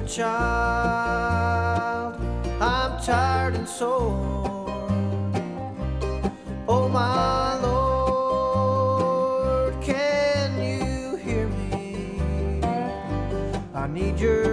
child. I'm tired and sore. Oh my Lord, can you hear me? I need your